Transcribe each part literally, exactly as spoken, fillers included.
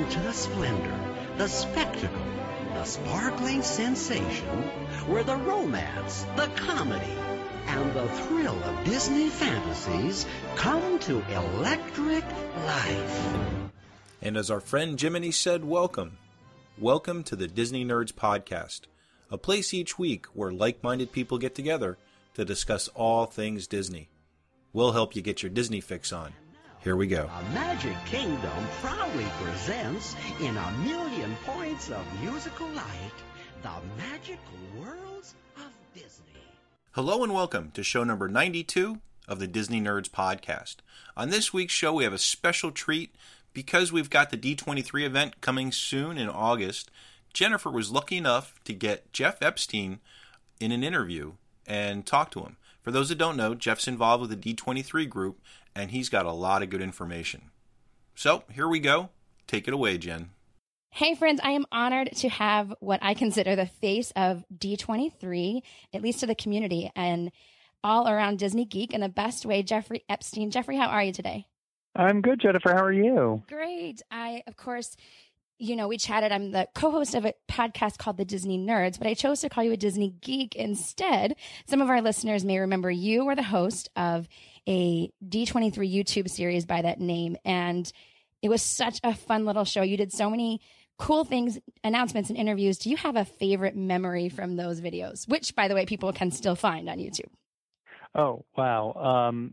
to the splendor, the spectacle, the sparkling sensation, where the romance, the comedy, and the thrill of Disney fantasies come to electric life. And as our friend Jiminy said, welcome. Welcome to the Disney Nerds Podcast, a place each week where like-minded people get together to discuss all things Disney. We'll help you get your Disney fix on. Here we go. The Magic Kingdom proudly presents, in a million points of musical light, the magical worlds of Disney. Hello and welcome to show number ninety-two of the Disney Nerds Podcast. On this week's show, we have a special treat. Because we've got the D twenty-three event coming soon in August, Jennifer was lucky enough to get Jeff Epstein in an interview and talk to him. For those that don't know, Jeff's involved with the D twenty-three group, and he's got a lot of good information. So, here we go. Take it away, Jen. Hey friends, I am honored to have what I consider the face of D twenty-three, at least to the community, and all around Disney geek in the best way, Jeffrey Epstein. Jeffrey, how are you today? I'm good, Jennifer. How are you? Great. I, of course, you know, we chatted. I'm the co-host of a podcast called The Disney Nerds, but I chose to call you a Disney geek instead. Some of our listeners may remember you were the host of a D twenty-three YouTube series by that name, and it was such a fun little show. You did so many cool things, announcements, and interviews. Do you have a favorite memory from those videos, which, by the way, people can still find on YouTube? Oh, wow. Um,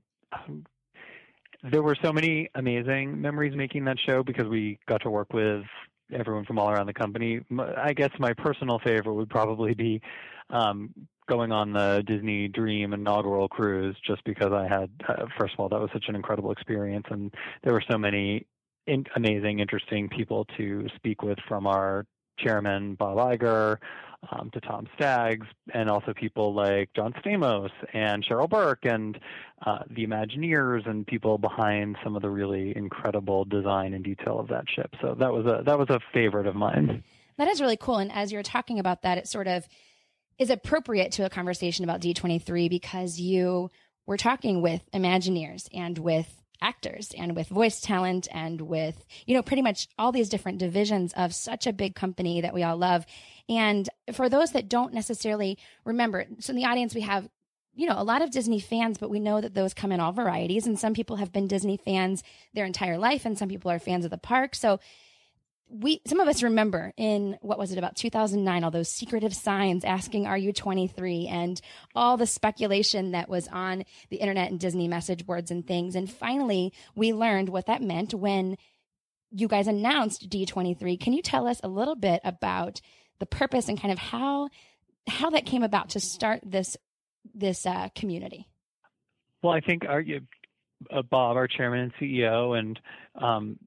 there were so many amazing memories making that show because we got to work with everyone from all around the company. I guess my personal favorite would probably be um, going on the Disney Dream inaugural cruise, just because I had, uh, first of all, that was such an incredible experience, and there were so many in- amazing, interesting people to speak with, from our chairman, Bob Iger, um, to Tom Staggs, and also people like John Stamos and Cheryl Burke and uh, the Imagineers and people behind some of the really incredible design and detail of that ship. So that was a that was a favorite of mine. That is really cool. And as you're talking about that, it sort of is appropriate to a conversation about D twenty-three because you were talking with Imagineers and with actors and with voice talent and with, you know, pretty much all these different divisions of such a big company that we all love. And for those that don't necessarily remember, so in the audience, we have, you know, a lot of Disney fans, but we know that those come in all varieties. And some people have been Disney fans their entire life, and some people are fans of the park. So we, some of us remember in, what was it, about two thousand nine, all those secretive signs asking, are you twenty-three? And all the speculation that was on the internet and Disney message boards and things. And finally, we learned what that meant when you guys announced D twenty-three. Can you tell us a little bit about the purpose and kind of how, how that came about to start this, this, uh, community? Well, I think our, uh, Bob, our chairman and C E O, and, um,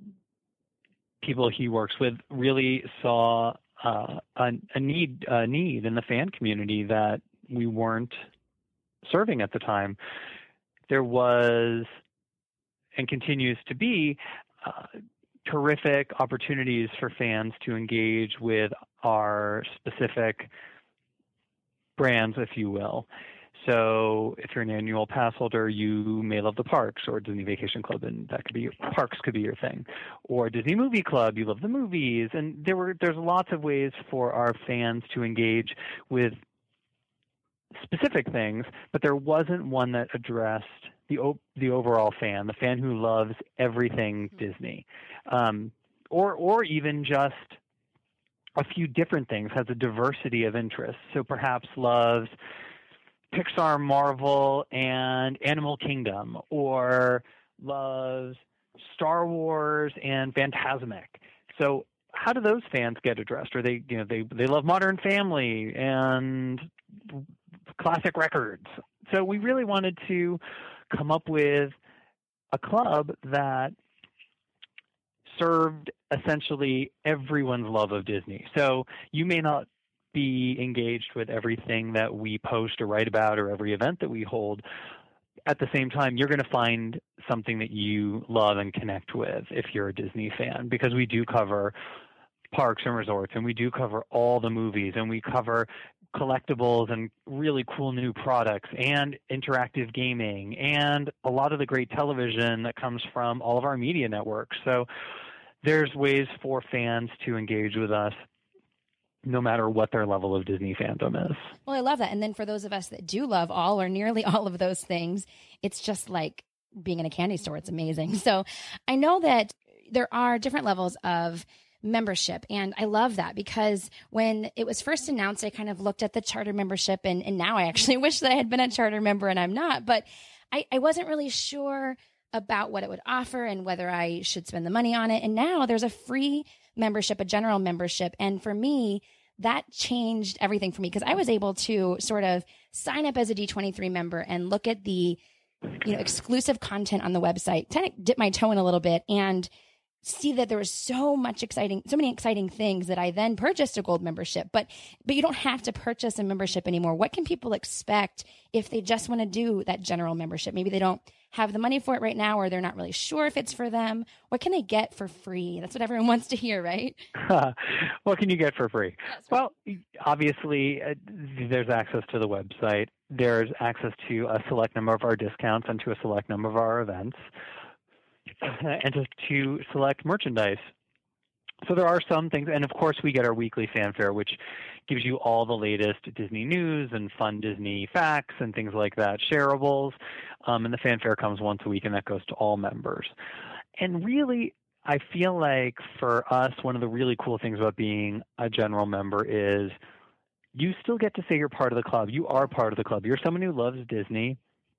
people he works with really saw uh, a, a need a need in the fan community that we weren't serving at the time. There was and continues to be uh, terrific opportunities for fans to engage with our specific brands, if you will. So if you're an annual pass holder, you may love the parks, or Disney Vacation Club, and that could be your, parks could be your thing. Or Disney Movie Club, you love the movies. And there were there's lots of ways for our fans to engage with specific things, but there wasn't one that addressed the the overall fan, the fan who loves everything mm-hmm. Disney, um, or or even just a few different things, has a diversity of interests. So perhaps loves Pixar, Marvel, and Animal Kingdom, or loves Star Wars and Fantasmic. So how do those fans get addressed? Or they, you know, they they love Modern Family and classic records. So we really wanted to come up with a club that served essentially everyone's love of Disney. So you may not be engaged with everything that we post or write about, or every event that we hold. At the same time, you're going to find something that you love and connect with if you're a Disney fan, because we do cover parks and resorts, and we do cover all the movies, and we cover collectibles and really cool new products and interactive gaming and a lot of the great television that comes from all of our media networks. So there's ways for fans to engage with us no matter what their level of Disney fandom is. Well, I love that. And then for those of us that do love all or nearly all of those things, it's just like being in a candy store. It's amazing. So I know that there are different levels of membership. And I love that because when it was first announced, I kind of looked at the charter membership and, and now I actually wish that I had been a charter member and I'm not, but I, I wasn't really sure about what it would offer and whether I should spend the money on it. And now there's a free membership, a general membership. And for me, that changed everything for me because I was able to sort of sign up as a D twenty-three member and look at the, you know, exclusive content on the website, kind of dip my toe in a little bit and see that there was so much exciting, so many exciting things that I then purchased a gold membership, but, but you don't have to purchase a membership anymore. What can people expect if they just want to do that general membership? Maybe they don't have the money for it right now, or they're not really sure if it's for them. What can they get for free? That's what everyone wants to hear, right? What can you get for free? Right. Well, obviously uh, there's access to the website. There's access to a select number of our discounts and to a select number of our events. And to, to select merchandise. So there are some things, and of course we get our weekly fanfare, which gives you all the latest Disney news and fun Disney facts and things like that, shareables. Um, and the fanfare comes once a week, and that goes to all members. And really, I feel like for us, one of the really cool things about being a general member is you still get to say you're part of the club. You are part of the club. You're someone who loves Disney,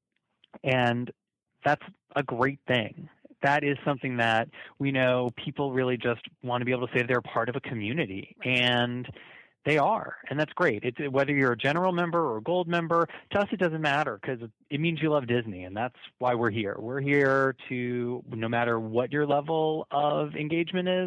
and that's a great thing. That is something that we know people really just want to be able to say they're part of a community, and they are, and that's great. It's, whether you're a general member or a gold member, to us it doesn't matter because it means you love Disney, and that's why we're here. We're here to, no matter what your level of engagement is,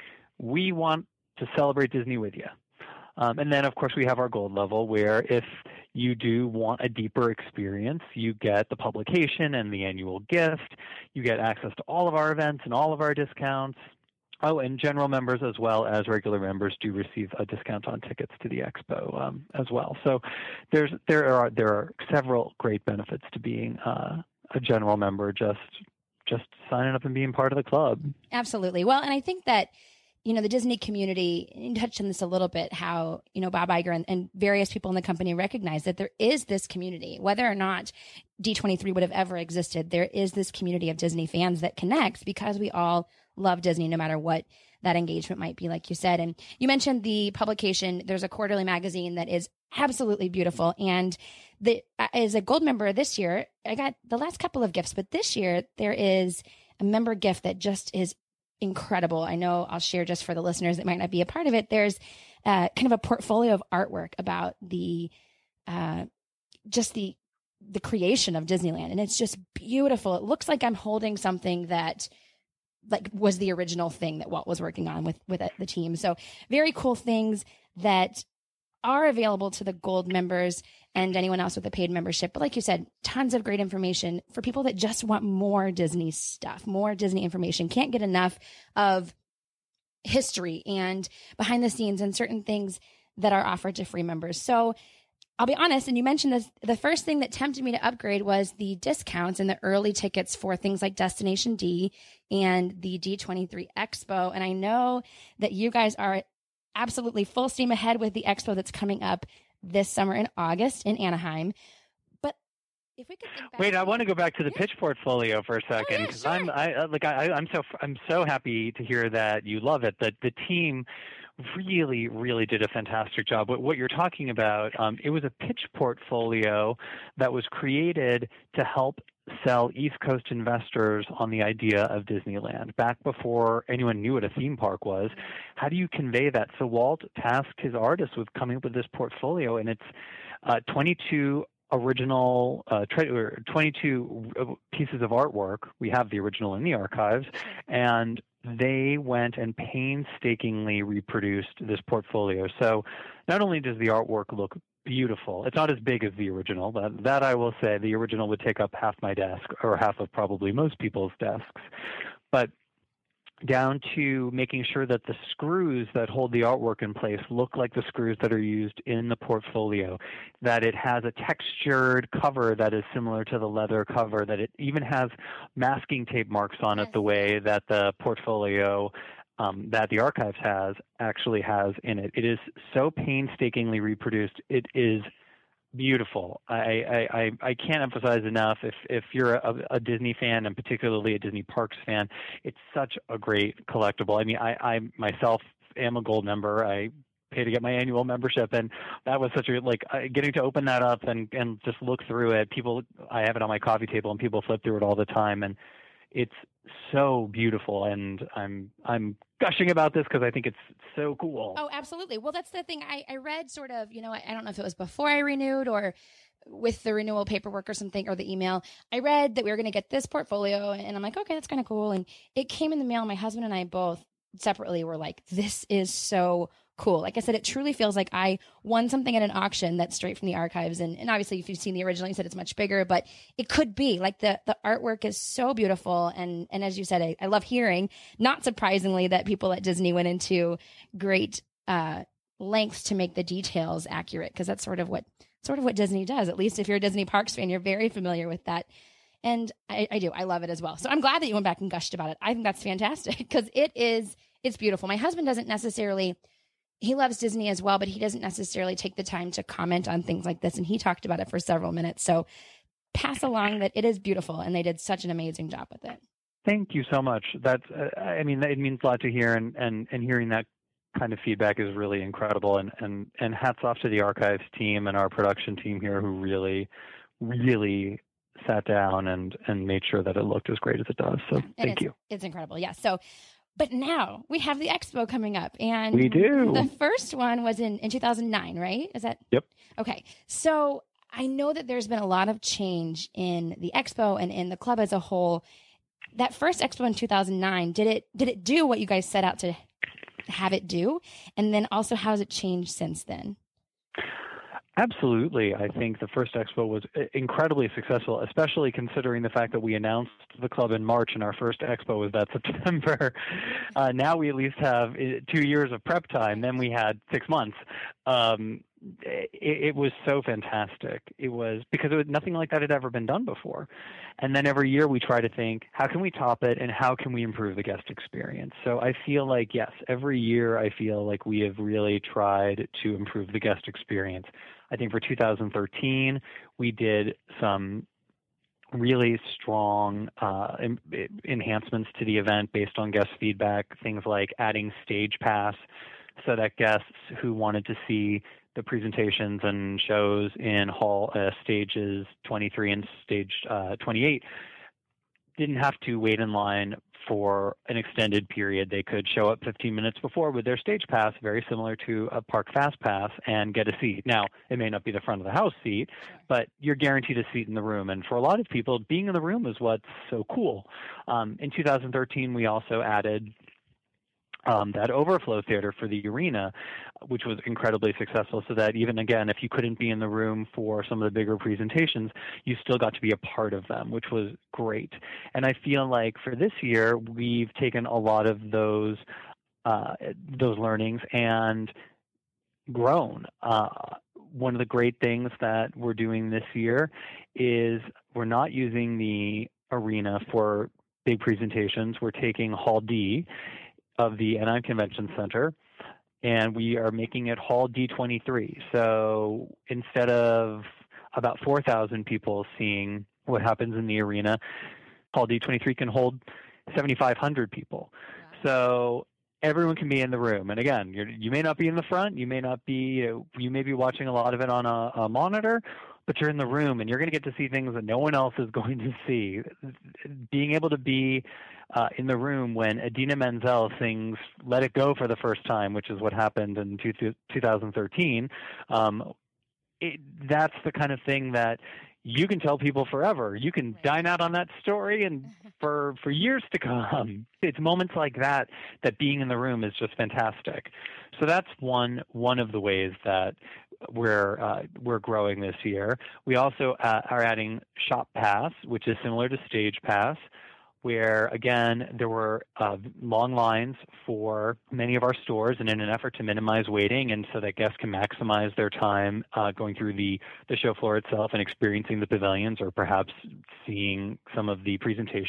we want to celebrate Disney with you. Um, and then, of course, we have our gold level where if you do want a deeper experience, you get the publication and the annual gift. You get access to all of our events and all of our discounts. Oh, and general members as well as regular members do receive a discount on tickets to the expo um, as well. So there's there are there are several great benefits to being uh, a general member, just just signing up and being part of the club. Absolutely. Well, and I think that, you know, the Disney community, you touched on this a little bit, how, you know, Bob Iger and, and various people in the company recognize that there is this community, whether or not D twenty-three would have ever existed, there is this community of Disney fans that connects because we all love Disney, no matter what that engagement might be, like you said. And you mentioned the publication. There's a quarterly magazine that is absolutely beautiful. And the, as a gold member this year, I got the last couple of gifts, but this year there is a member gift that just is incredible. I know I'll share just for the listeners that might not be a part of it. There's uh, kind of a portfolio of artwork about the, uh, just the, the creation of Disneyland. And it's just beautiful. It looks like I'm holding something that like was the original thing that Walt was working on with, with the team. So very cool things that are available to the gold members and anyone else with a paid membership. But like you said, tons of great information for people that just want more Disney stuff, more Disney information, can't get enough of history and behind the scenes and certain things that are offered to free members. So I'll be honest, and you mentioned this, the first thing that tempted me to upgrade was the discounts and the early tickets for things like Destination D and the D twenty-three Expo. And I know that you guys are absolutely full steam ahead with the expo that's coming up this summer in August in Anaheim. But if we could think back wait, I want to go back to the yeah. pitch portfolio for a second because oh, yeah, sure. I'm I like I, I'm so I'm so happy to hear that you love it. That the team really, really did a fantastic job. What, what you're talking about, um, it was a pitch portfolio that was created to help sell East Coast investors on the idea of Disneyland back before anyone knew what a theme park was. How do you convey that? So Walt tasked his artists with coming up with this portfolio, and it's uh, twenty-two original, uh, twenty-two pieces of artwork. We have the original in the archives, and they went and painstakingly reproduced this portfolio. So not only does the artwork look beautiful, it's not as big as the original. That, that I will say, the original would take up half my desk or half of probably most people's desks. But down to making sure that the screws that hold the artwork in place look like the screws that are used in the portfolio, that it has a textured cover that is similar to the leather cover, that it even has masking tape marks on it the way that the portfolio um, that the Archives has actually has in it. It is so painstakingly reproduced. It is beautiful. I, I, I, I can't emphasize enough, if, if you're a, a Disney fan, and particularly a Disney Parks fan, it's such a great collectible. I mean, I, I myself am a gold member. I pay to get my annual membership, and that was such a, like, uh, getting to open that up and, and just look through it. People, I have it on my coffee table, and people flip through it all the time, and it's so beautiful, and I'm I'm gushing about this because I think it's so cool. Oh, absolutely. Well, that's the thing. I, I read sort of, you know, I, I don't know if it was before I renewed or with the renewal paperwork or something, or the email. I read that we were going to get this portfolio, and I'm like, okay, that's kind of cool. And it came in the mail. My husband and I both separately were like, this is so cool. Like I said, it truly feels like I won something at an auction that's straight from the archives. And, and obviously, if you've seen the original, you said it's much bigger, but it could be. Like the, the artwork is so beautiful. And, and as you said, I, I love hearing, not surprisingly, that people at Disney went into great uh, lengths to make the details accurate, because that's sort of what sort of what Disney does. At least if you're a Disney Parks fan, you're very familiar with that. And I, I do. I love it as well. So I'm glad that you went back and gushed about it. I think that's fantastic, because it is, it's beautiful. My husband doesn't necessarily, he loves Disney as well, but he doesn't necessarily take the time to comment on things like this. And he talked about it for several minutes. So pass along that it is beautiful, and they did such an amazing job with it. Thank you so much. That's, uh, I mean, it means a lot to hear, and, and, and hearing that kind of feedback is really incredible. And, and, and hats off to the Archives team and our production team here, who really, really sat down and, and made sure that it looked as great as it does. So thank it's, you. It's incredible. Yeah. So, but now we have the expo coming up, and we do. The first one was in, in two thousand nine, right? Is that? Yep. Okay. So I know that there's been a lot of change in the expo and in the club as a whole. That first expo in two thousand nine, did it, did it do what you guys set out to have it do? And then also, how has it changed since then? Absolutely. I think the first expo was incredibly successful, especially considering the fact that we announced the club in March and our first expo was that September. Uh, now we at least have two years of prep time. Then we had six months. Um, it, it was so fantastic. It was because it was, nothing like that had ever been done before. And then every year we try to think, how can we top it and how can we improve the guest experience? So I feel like, yes, every year I feel like we have really tried to improve the guest experience. I think for two thousand thirteen, we did some really strong uh, em- enhancements to the event based on guest feedback, things like adding Stage Pass so that guests who wanted to see the presentations and shows in hall uh, stages twenty-three and stage uh, twenty-eight didn't have to wait in line for an extended period. They could show up fifteen minutes before with their Stage Pass, very similar to a Park Fast Pass, and get a seat. Now, it may not be the front of the house seat, but you're guaranteed a seat in the room. And for a lot of people, being in the room is what's so cool. Um, in two thousand thirteen, we also added Um, that overflow theater for the arena, which was incredibly successful, so that even, again, if you couldn't be in the room for some of the bigger presentations, you still got to be a part of them, which was great. And I feel like for this year, we've taken a lot of those uh, those learnings and grown. Uh, one of the great things that we're doing this year is we're not using the arena for big presentations. We're taking Hall D of the Anaheim Convention Center, and we are making it Hall D twenty-three. So instead of about four thousand people seeing what happens in the arena, Hall D twenty-three can hold seventy-five hundred people. Wow. So everyone can be in the room. And again, you're, you may not be in the front, you may not be, you know, you may be watching a lot of it on a, a monitor, but you're in the room and you're going to get to see things that no one else is going to see. Being able to be uh, in the room when Idina Menzel sings Let It Go for the first time, which is what happened in two, two thousand thirteen, um, it, that's the kind of thing that you can tell people forever. You can dine out on that story and for, for years to come. It's moments like that that being in the room is just fantastic. So that's one one of the ways that we're uh, we're growing this year. We also uh, are adding Shop Pass, which is similar to Stage Pass, where, again, there were uh, long lines for many of our stores, and in an effort to minimize waiting and so that guests can maximize their time uh, going through the, the show floor itself and experiencing the pavilions or perhaps seeing some of the presentations,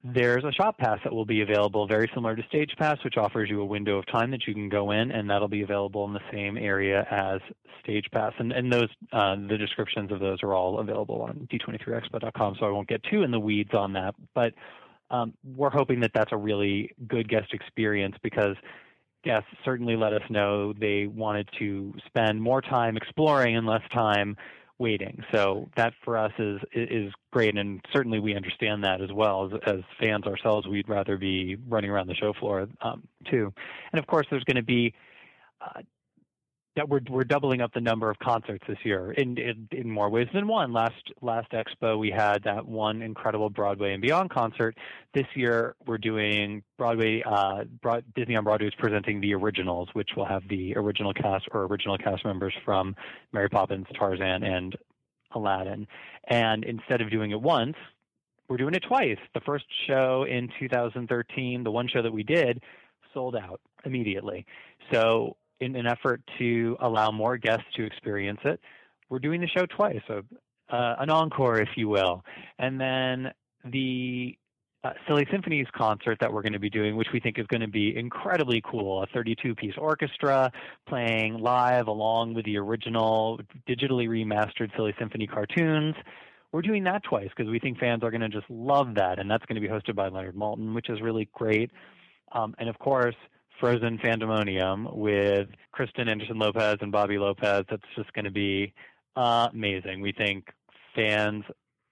there's a shop pass that will be available, very similar to Stage Pass, which offers you a window of time that you can go in, and that'll be available in the same area as Stage Pass. And, and those, uh, the descriptions of those are all available on D twenty-three expo dot com, so I won't get too in the weeds on that. But um, we're hoping that that's a really good guest experience, because guests certainly let us know they wanted to spend more time exploring and less time waiting. So that for us is is great, and certainly we understand that as well. As, as fans ourselves, we'd rather be running around the show floor um, too. And of course, there's going to be uh, that we're we're doubling up the number of concerts this year in, in in more ways than one. Last last expo we had that one incredible Broadway and Beyond concert. This year we're doing Broadway. Uh, Broad, Disney on Broadway is presenting the originals, which will have the original cast or original cast members from Mary Poppins, Tarzan, and Aladdin. And instead of doing it once, we're doing it twice. The first show in two thousand thirteen, the one show that we did, sold out immediately. So in an effort to allow more guests to experience it, we're doing the show twice, so uh, an encore, if you will. And then the uh, Silly Symphonies concert that we're going to be doing, which we think is going to be incredibly cool, a thirty-two piece orchestra playing live along with the original digitally remastered Silly Symphony cartoons. We're doing that twice because we think fans are going to just love that, and that's going to be hosted by Leonard Maltin, which is really great. Um, and of course, Frozen Fandemonium with Kristen Anderson-Lopez and Bobby Lopez. That's just going to be uh, amazing. We think fans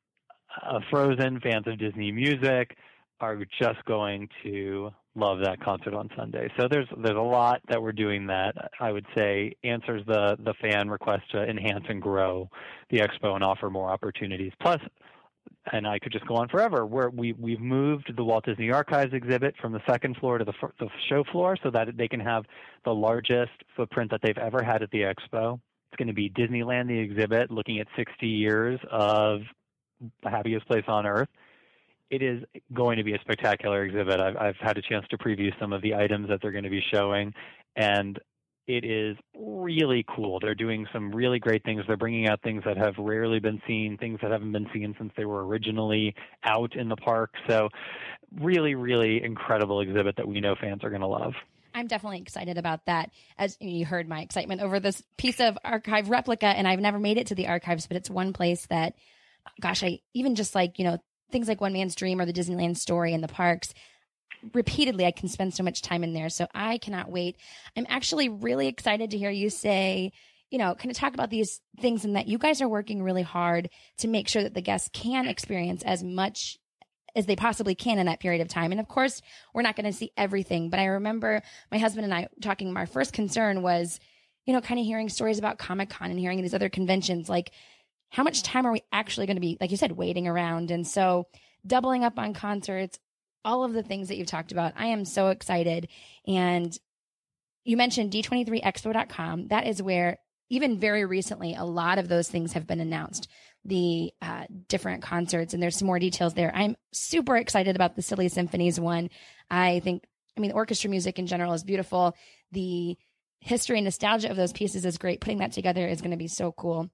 of Frozen, fans of Disney music, are just going to love that concert on Sunday. So there's there's a lot that we're doing that I would say answers the the fan request to enhance and grow the expo and offer more opportunities. Plus, and I could just go on forever, where we, we've moved the Walt Disney Archives exhibit from the second floor to the, the show floor so that they can have the largest footprint that they've ever had at the expo. It's going to be Disneyland, the exhibit, looking at sixty years of the happiest place on earth. It is going to be a spectacular exhibit. I've, I've had a chance to preview some of the items that they're going to be showing, and it is really cool. They're doing some really great things. They're bringing out things that have rarely been seen, things that haven't been seen since they were originally out in the park. So really, really incredible exhibit that we know fans are going to love. I'm definitely excited about that. As you heard my excitement over this piece of archive replica, and I've never made it to the archives, but it's one place that, gosh, I even just like, you know, things like One Man's Dream or the Disneyland Story in the parks, repeatedly I can spend so much time in there. So I cannot wait. I'm actually really excited to hear you say, you know, kind of talk about these things and that you guys are working really hard to make sure that the guests can experience as much as they possibly can in that period of time. And of course, we're not going to see everything, but I remember my husband and I talking, our first concern was, you know, kind of hearing stories about Comic-Con and hearing these other conventions, like how much time are we actually going to be, like you said, waiting around? And so doubling up on concerts, all of the things that you've talked about. I am so excited. And you mentioned D twenty-three expo dot com. That is where, even very recently, a lot of those things have been announced, the uh, different concerts, and there's some more details there. I'm super excited about the Silly Symphonies one. I think, I mean, orchestra music in general is beautiful. The history and nostalgia of those pieces is great. Putting that together is going to be so cool.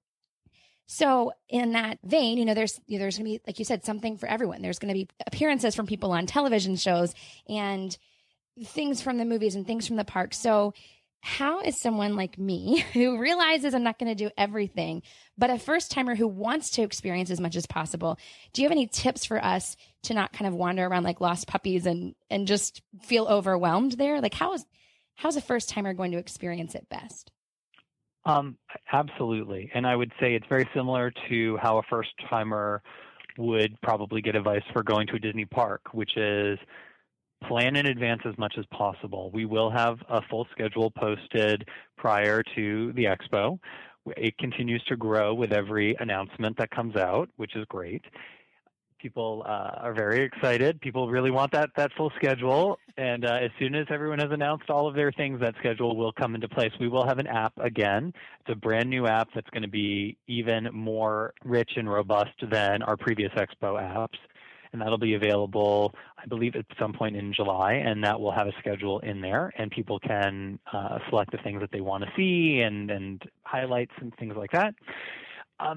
So in that vein, you know, there's you know, there's going to be, like you said, something for everyone. There's going to be appearances from people on television shows and things from the movies and things from the park. So how is someone like me who realizes I'm not going to do everything, but a first timer who wants to experience as much as possible, do you have any tips for us to not kind of wander around like lost puppies and, and just feel overwhelmed there? Like how is, how's a first timer going to experience it best? Um, absolutely. And I would say it's very similar to how a first timer would probably get advice for going to a Disney park, which is plan in advance as much as possible. We will have a full schedule posted prior to the expo. It continues to grow with every announcement that comes out, which is great. People uh, are very excited. People really want that that full schedule. And uh, as soon as everyone has announced all of their things, that schedule will come into place. We will have an app again. It's a brand new app that's going to be even more rich and robust than our previous expo apps. And that'll be available, I believe, at some point in July. And that will have a schedule in there. And people can uh, select the things that they want to see and, and highlights and things like that. Um,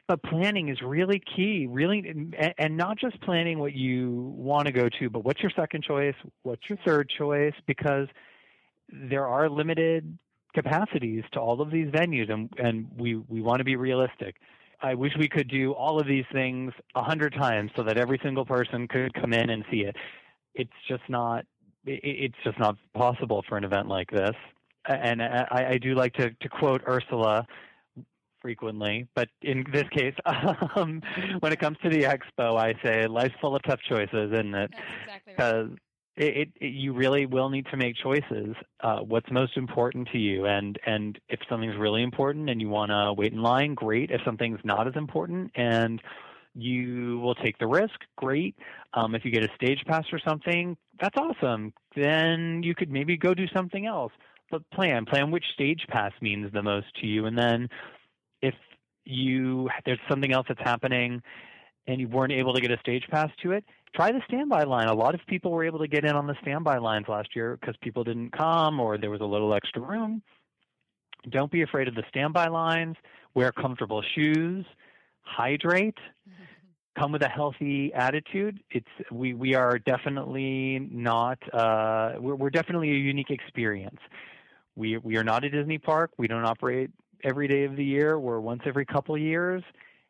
But planning is really key, really, and, and not just planning what you want to go to, but what's your second choice, what's your third choice, because there are limited capacities to all of these venues, and, and we, we want to be realistic. I wish we could do all of these things a hundred times so that every single person could come in and see it. It's just not, it's just not possible for an event like this. And I, I do like to, to quote Ursula frequently, but in this case, um, when it comes to the expo, I say life's full of tough choices, isn't it? That's exactly right. Because it, it, it, you really will need to make choices. Uh, what's most important to you, and and if something's really important and you want to wait in line, great. If something's not as important and you will take the risk, great. Um, if you get a stage pass or something, that's awesome. Then you could maybe go do something else. But plan, plan which stage pass means the most to you, and then if you there's something else that's happening and you weren't able to get a stage pass to it, try the standby line. A lot of people were able to get in on the standby lines last year because people didn't come or there was a little extra room. Don't be afraid of the standby lines. Wear comfortable shoes. Hydrate. Come with a healthy attitude. It's we we are definitely not uh, we're, we're definitely a unique experience. We we are not a Disney park. We don't operate every day of the year. We're once every couple of years,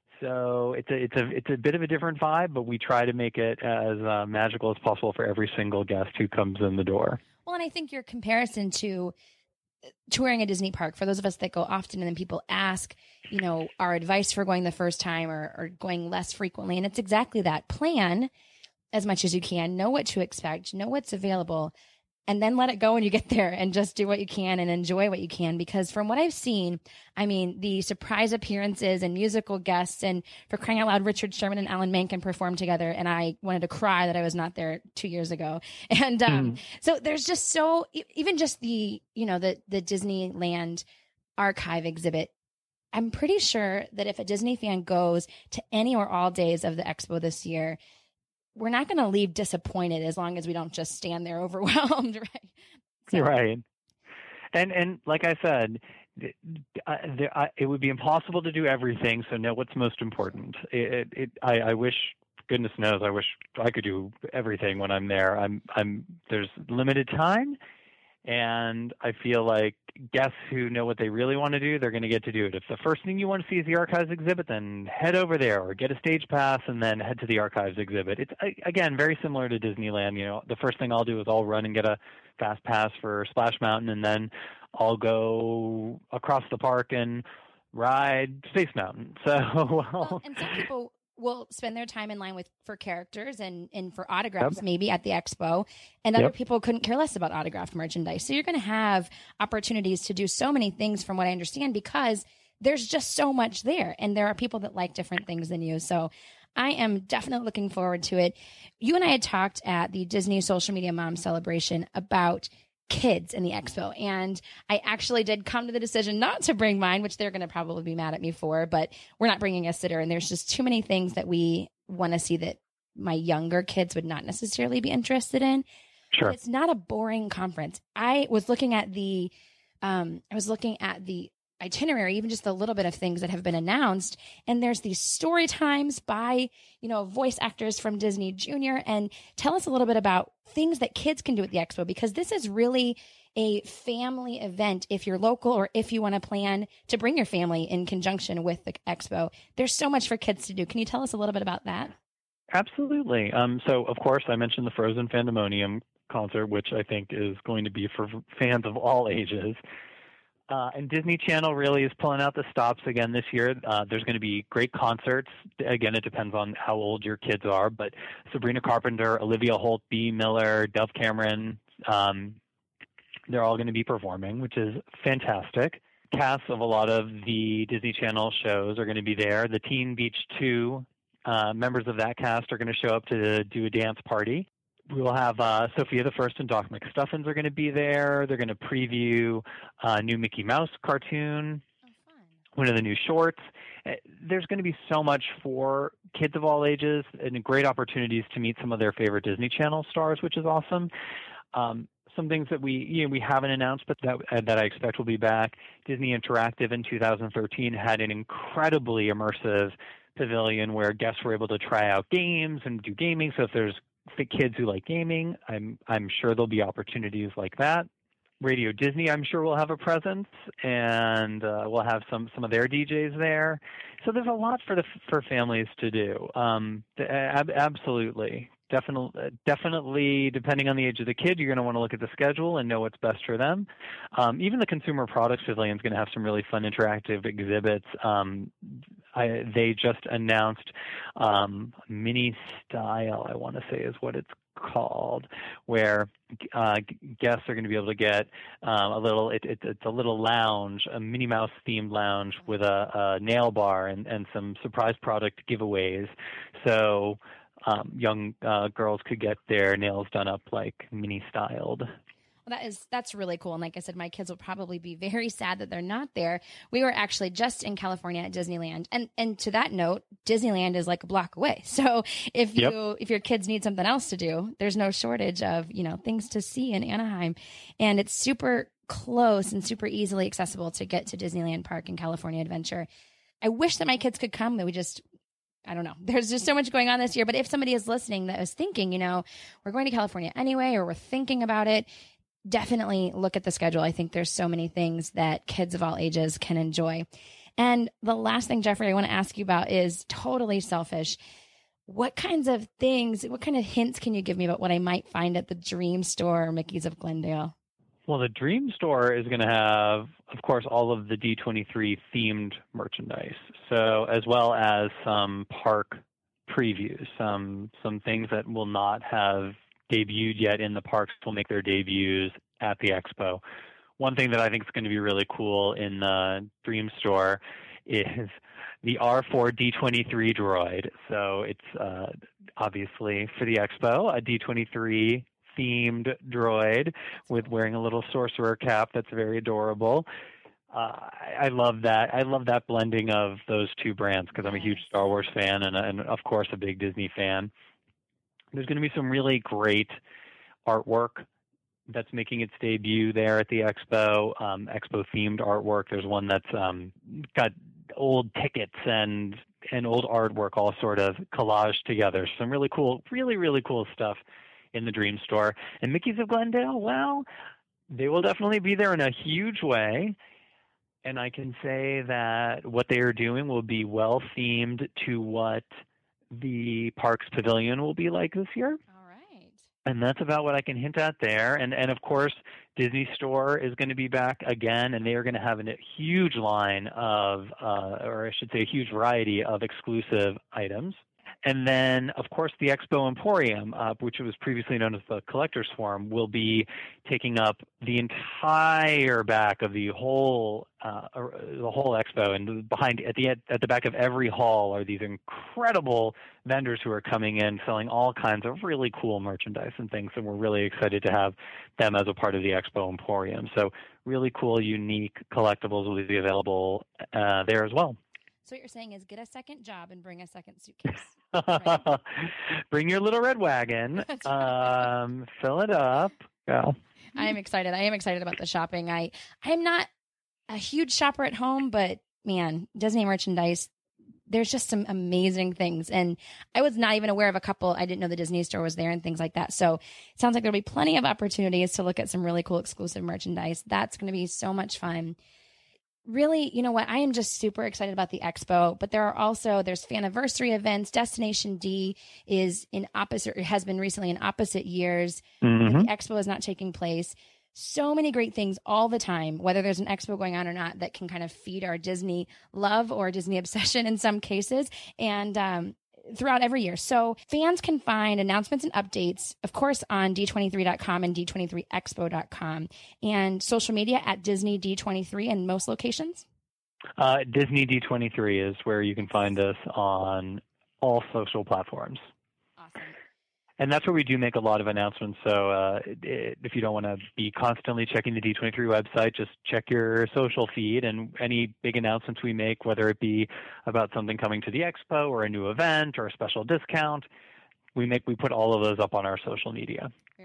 so it's a it's a it's a bit of a different vibe. But we try to make it as uh, magical as possible for every single guest who comes in the door. Well, and I think your comparison to touring a Disney park, for those of us that go often, and then people ask, you know, our advice for going the first time or, or going less frequently, and it's exactly that. Plan as much as you can. Know what to expect. Know what's available. And then let it go when you get there and just do what you can and enjoy what you can. Because from what I've seen, I mean, the surprise appearances and musical guests, and for crying out loud, Richard Sherman and Alan Menken performed together. And I wanted to cry that I was not there two years ago. And um, mm. so there's just so, even just the, you know, the, the Disneyland archive exhibit. I'm pretty sure that if a Disney fan goes to any or all days of the expo this year, we're not going to leave disappointed as long as we don't just stand there overwhelmed, right? So. Right. And and like I said, uh, there, uh, it would be impossible to do everything. So know what's most important. It, it, it I, I wish, goodness knows, I wish I could do everything when I'm there. I'm I'm there's limited time, and I feel like guests who know what they really want to do, they're going to get to do it. If the first thing you want to see is the archives exhibit, then head over there or get a stage pass and then head to the archives exhibit. It's, again, very similar to Disneyland. You know, the first thing I'll do is I'll run and get a fast pass for Splash Mountain, and then I'll go across the park and ride Space Mountain. So, well, well and some people will spend their time in line with for characters and, and for autographs, yep. maybe at the expo, and other yep. people couldn't care less about autographed merchandise. So you're going to have opportunities to do so many things, from what I understand, because there's just so much there, and there are people that like different things than you. So I am definitely looking forward to it. You and I had talked at the Disney Social Media Mom Celebration about kids in the expo, and I actually did come to the decision not to bring mine, which they're going to probably be mad at me for, but we're not bringing a sitter, and there's just too many things that we want to see that my younger kids would not necessarily be interested in. Sure. But it's not a boring conference. I was looking at the um I was looking at the itinerary, even just a little bit of things that have been announced. And there's these story times by, you know, voice actors from Disney Junior. And tell us a little bit about things that kids can do at the expo, because this is really a family event. If you're local or if you want to plan to bring your family in conjunction with the expo, there's so much for kids to do. Can you tell us a little bit about that? Absolutely. Um, so, of course, I mentioned the Frozen Fandemonium concert, which I think is going to be for fans of all ages. Uh, and Disney Channel really is pulling out the stops again this year. Uh, there's going to be great concerts. Again, it depends on how old your kids are, but Sabrina Carpenter, Olivia Holt, Bea Miller, Dove Cameron, um, they're all going to be performing, which is fantastic. Casts of a lot of the Disney Channel shows are going to be there. The Teen Beach two uh, members of that cast are going to show up to do a dance party. We will have uh, Sophia the First and Doc McStuffins are going to be there. They're going to preview a new Mickey Mouse cartoon, oh, fun. one of the new shorts. There's going to be so much for kids of all ages and great opportunities to meet some of their favorite Disney Channel stars, which is awesome. Um, some things that we you know we haven't announced, but that uh, that I expect will be back. Disney Interactive in two thousand thirteen had an incredibly immersive pavilion where guests were able to try out games and do gaming. So if there's kids who like gaming, I'm I'm sure there'll be opportunities like that. Radio Disney, I'm sure, will have a presence, and uh, we'll have some, some of their D Js there. So there's a lot for the for families to do. Um, ab- absolutely, definitely, definitely. Depending on the age of the kid, you're going to want to look at the schedule and know what's best for them. Um, even the Consumer Products Pavilion is going to have some really fun interactive exhibits. Um, I, they just announced um, Mini Style, I want to say is what it's called, where uh, guests are going to be able to get um, a little, it, it, it's a little lounge, a Minnie Mouse themed lounge with a, a nail bar and, and some surprise product giveaways. So um, young uh, girls could get their nails done up like Minnie styled. Well, that is, that's really cool. And like I said, my kids will probably be very sad that they're not there. We were actually just in California at Disneyland. And, and to that note, Disneyland is like a block away. So if you, yep. if your kids need something else to do, there's no shortage of, you know, things to see in Anaheim. And it's super close and super easily accessible to get to Disneyland Park and California Adventure. I wish that my kids could come, that we just, I don't know. There's just so much going on this year. But if somebody is listening that is thinking, you know, we're going to California anyway, or we're thinking about it, definitely look at the schedule. I think there's so many things that kids of all ages can enjoy. And the last thing, Jeffrey, I want to ask you about is totally selfish. What kinds of things, what kind of hints can you give me about what I might find at the Dream Store or Mickey's of Glendale? Well, the Dream Store is going to have, of course, all of the D twenty-three themed merchandise. So as well as some park previews, some some things that will not have debuted yet in the parks will make their debuts at the expo. One thing that I think is going to be really cool in the Dream Store is the R four D twenty-three droid. So it's uh, obviously for the expo, a D twenty-three themed droid with wearing a little sorcerer cap that's very adorable. Uh, I, I love that. I love that blending of those two brands because I'm a huge Star Wars fan and, and of course a big Disney fan. There's going to be some really great artwork that's making its debut there at the expo, um, expo-themed artwork. There's one that's um, got old tickets and and old artwork all sort of collaged together. Some really cool, really, really cool stuff in the Dream Store. And Mickey's of Glendale, well, they will definitely be there in a huge way. And I can say that what they are doing will be well-themed to what the Parks Pavilion will be like this year. All right. And that's about what I can hint at there. And, and of course, Disney Store is going to be back again, and they are going to have a huge line of, uh, or I should say a huge variety of exclusive items. And then, of course, the Expo Emporium, uh, which was previously known as the Collectors Forum, will be taking up the entire back of the whole uh, the whole expo. And behind at the at the back of every hall are these incredible vendors who are coming in, selling all kinds of really cool merchandise and things. And we're really excited to have them as a part of the Expo Emporium. So really cool, unique collectibles will be available uh, there as well. So what you're saying is get a second job and bring a second suitcase. Right? Bring your little red wagon, um, fill it up. Yeah. I am excited. I am excited about the shopping. I I'm not a huge shopper at home, but man, Disney merchandise, there's just some amazing things. And I was not even aware of a couple. I didn't know the Disney Store was there and things like that. So it sounds like there'll be plenty of opportunities to look at some really cool exclusive merchandise. That's going to be so much fun. Really, you know what? I am just super excited about the expo, but there are also, there's Faniversary events. Destination D is in opposite, or has been recently in opposite years. Mm-hmm. The expo is not taking place. So many great things all the time, whether there's an expo going on or not, that can kind of feed our Disney love or Disney obsession in some cases. And, um, throughout every year. So fans can find announcements and updates, of course, on D twenty-three dot com and D twenty-three expo dot com, and social media at Disney D twenty-three in most locations? Uh, Disney D twenty-three is where you can find us on all social platforms. Awesome. And that's where we do make a lot of announcements. So uh, it, if you don't want to be constantly checking the D twenty-three website, just check your social feed, and any big announcements we make, whether it be about something coming to the expo or a new event or a special discount, we make we put all of those up on our social media. Very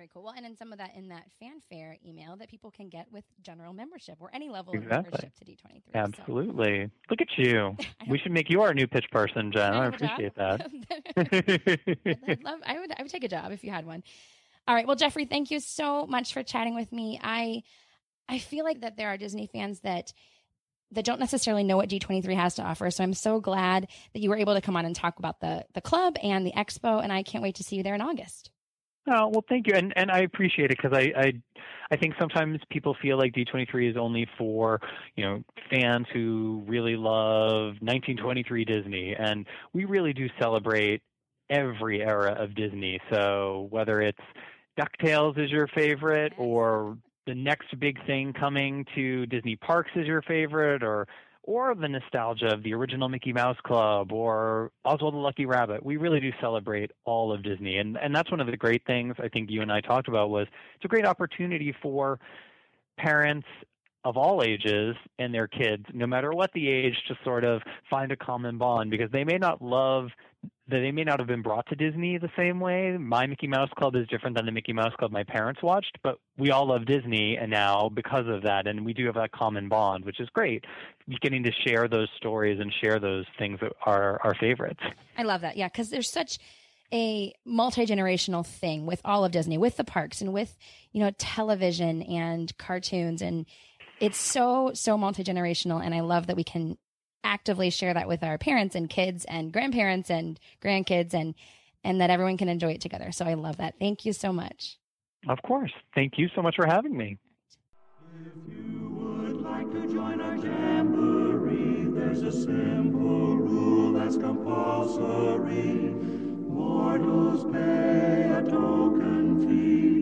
Very cool. Well, and in some of that in that fanfare email that people can get with general membership or any level exactly. of membership to D twenty-three. Absolutely. So. Look at you. We should make you our new pitch person, Jen. I, I appreciate that. I'd love, I would I would take a job if you had one. All right. Well, Jeffrey, thank you so much for chatting with me. I I feel like that there are Disney fans that that don't necessarily know what D twenty-three has to offer. So I'm so glad that you were able to come on and talk about the the club and the expo, and I can't wait to see you there in August. Oh, well, thank you. And and I appreciate it because I, I I think sometimes people feel like D twenty-three is only for, you know, fans who really love nineteen twenty-three Disney. And we really do celebrate every era of Disney. So whether it's DuckTales is your favorite, or the next big thing coming to Disney parks is your favorite, or or the nostalgia of the original Mickey Mouse Club or Oswald the Lucky Rabbit. We really do celebrate all of Disney. And and that's one of the great things I think you and I talked about was it's a great opportunity for parents of all ages and their kids, no matter what the age, to sort of find a common bond, because they may not love that they may not have been brought to Disney the same way. My Mickey Mouse Club is different than the Mickey Mouse Club my parents watched, but we all love Disney and now because of that, and we do have that common bond, which is great. Getting to share those stories and share those things that are our favorites. I love that, yeah, because there's such a multi-generational thing with all of Disney, with the parks and with, you know, television and cartoons, and it's so, so multi-generational, and I love that we can actively share that with our parents and kids and grandparents and grandkids, and and that everyone can enjoy it together. So I love that. Thank you so much. Of course. Thank you so much for having me. If you would like to join our jamboree, there's a simple rule that's compulsory. Mortals pay a token fee.